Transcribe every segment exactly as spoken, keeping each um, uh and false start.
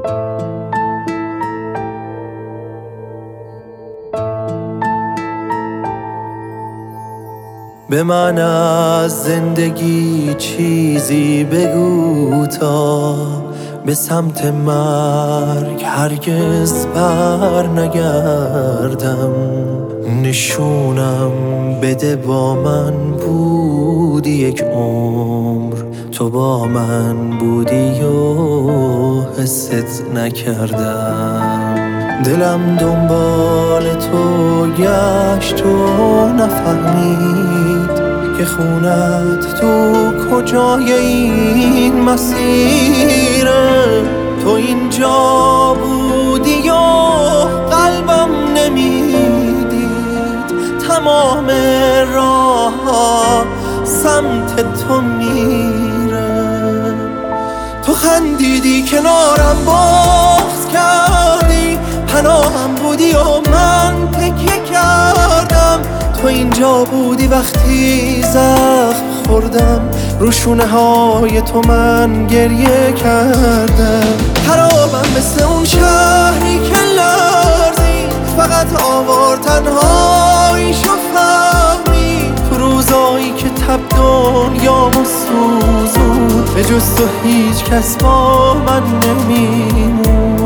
به من از زندگی چیزی بگو تا به سمت مرگ هرگز بر نگردم. نشونم بده با من بودی یک عمر، تو با من بودی و حست نکردم. دلم دنبال تو گشت و نفهمید که خونت تو کجای این مسیره. تو اینجا بودی و قلبم نمیدید، تمام راه ها سمت تو میره. تو خندیدی کنارم بغض کردی، پناهم بودی و من تکیه کردم. تو اینجا بودی وقتی زخم خوردم، رو شونه های تو من گریه کردم. خرابم مثل اون شهری که لرزید، فقط آوار تنهاییشو فهمید. تو روزایی که تب دنیامو سوزون، به جز تو هیچ کس با من نمیمون.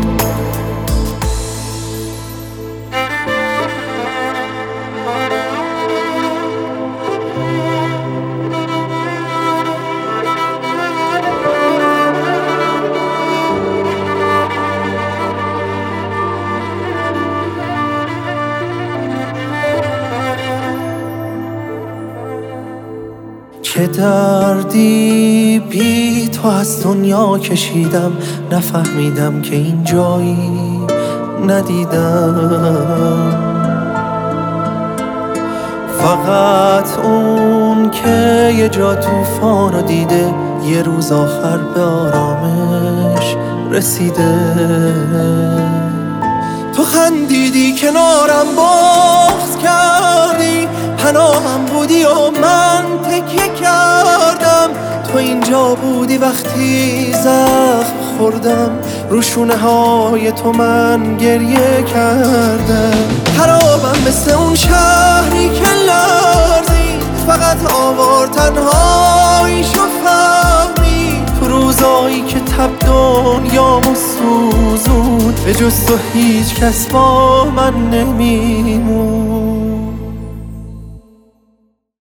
چه دردی بی تو از دنیا کشیدم، نفهمیدم که این جایی ندیدم. فقط اون که یه جا طوفانو دیده، یه روز آخر به آرامش رسیده. تو خندیدی کنارم بغض کردی، پناهم بودی و من تکیه کردم. تو اینجا بودی وقتی زخم خوردم، رو شونه های تو من گریه کردم. خرابم مثل اون شهری که لرزید، فقط آوار تنهاییشو فهمید. تو روزایی که تب دنیامو سوزون، به جز تو هیچ کس با من نمیمون.